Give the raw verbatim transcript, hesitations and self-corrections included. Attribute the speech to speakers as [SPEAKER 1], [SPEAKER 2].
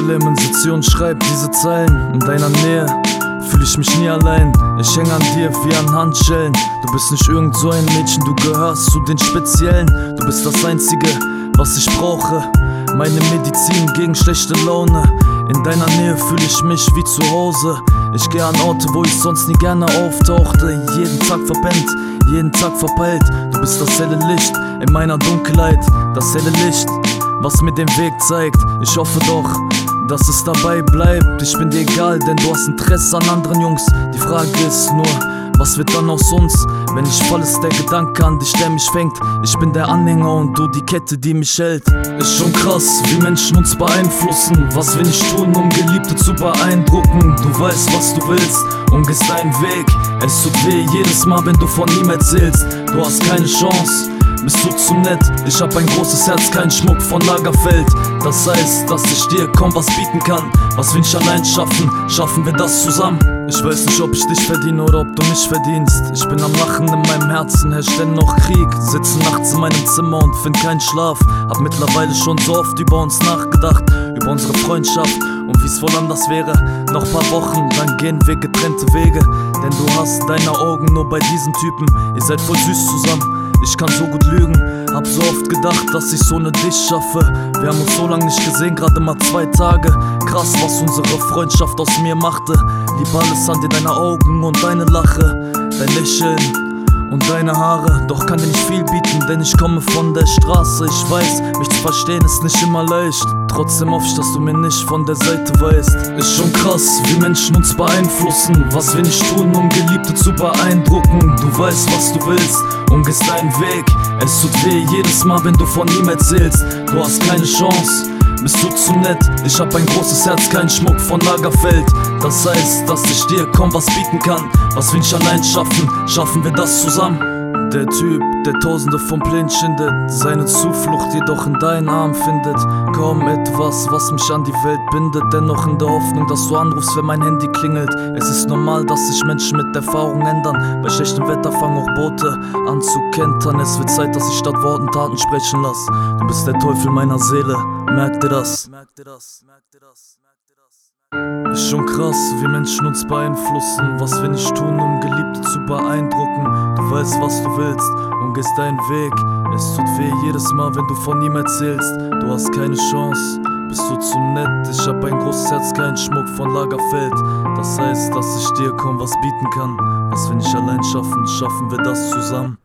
[SPEAKER 1] Lemon sitzt hier und schreibt diese Zeilen. In deiner Nähe fühl ich mich nie allein. Ich häng an dir wie an Handschellen. Du bist nicht irgend so ein Mädchen, du gehörst zu den Speziellen. Du bist das Einzige, was ich brauche, meine Medizin gegen schlechte Laune. In deiner Nähe fühl ich mich wie zu Hause. Ich geh an Orte, wo ich sonst nie gerne auftauchte. Jeden Tag verpennt, jeden Tag verpeilt. Du bist das helle Licht in meiner Dunkelheit. Das helle Licht, was mir den Weg zeigt. Ich hoffe doch, dass es dabei bleibt. Ich bin dir egal, denn du hast Interesse an anderen Jungs. Die Frage ist nur, was wird dann aus uns? Wenn ich fall, ist der Gedanke an dich, der mich fängt. Ich bin der Anhänger und du die Kette, die mich hält. Ist schon krass, wie Menschen uns beeinflussen. Was wir nicht tun, um Geliebte zu beeindrucken. Du weißt, was du willst und gehst deinen Weg. Es tut weh jedes Mal, wenn du von ihm erzählst. Du hast keine Chance, bist du zu nett. Ich hab ein großes Herz, kein Schmuck von Lagerfeld. Das heißt, dass ich dir kaum was bieten kann. Was will ich allein schaffen, schaffen wir das zusammen. Ich weiß nicht, ob ich dich verdiene oder ob du mich verdienst. Ich bin am Lachen in meinem Herzen, herrscht dennoch Krieg. Sitze nachts in meinem Zimmer und find keinen Schlaf. Hab mittlerweile schon so oft über uns nachgedacht, über unsere Freundschaft und wie's wohl anders wäre. Noch paar Wochen, dann gehen wir getrennte Wege. Denn du hast deine Augen nur bei diesem Typen. Ihr seid voll süß zusammen. Ich kann so gut lügen, hab so oft gedacht, dass ich so ne dich schaffe. Wir haben uns so lange nicht gesehen, gerade mal zwei Tage. Krass, was unsere Freundschaft aus mir machte. Lieb alles an dir, deine Augen und deine Lache, dein Lächeln und deine Haare. Doch kann dir nicht viel bieten, denn ich komme von der Straße. Ich weiß, mich zu verstehen ist nicht immer leicht. Trotzdem hoffe ich, dass du mir nicht von der Seite weißt. Ist schon krass, wie Menschen uns beeinflussen. Was wir nicht tun, um Geliebte zu beeindrucken. Du weißt, was du willst und gehst deinen Weg. Es tut weh jedes Mal, wenn du von ihm erzählst. Du hast keine Chance, bist du zu nett. Ich hab ein großes Herz, kein Schmuck von Lagerfeld. Das heißt, dass ich dir kaum was bieten kann. Was will ich allein schaffen, schaffen wir das zusammen. Der Typ, der Tausende von Plänen schindet, seine Zuflucht jedoch in deinen Arm findet. Kaum etwas, was mich an die Welt bindet, dennoch in der Hoffnung, dass du anrufst, wenn mein Handy klingelt. Es ist normal, dass sich Menschen mit Erfahrung ändern. Bei schlechtem Wetter fangen auch Boote an zu kentern. Es wird Zeit, dass ich statt Worten Taten sprechen lass. Du bist der Teufel meiner Seele, merk dir das. Merk dir das, merk dir das, merk dir das. Ist schon krass, wie Menschen uns beeinflussen. Was wir nicht tun, um Geliebte zu beeindrucken. Du weißt, was du willst und gehst deinen Weg. Es tut weh jedes Mal, wenn du von ihm erzählst. Du hast keine Chance, bist du zu nett. Ich hab ein großes Herz, kein Schmuck von Lagerfeld. Das heißt, dass ich dir kaum was bieten kann. Was wir nicht allein schaffen, schaffen wir das zusammen.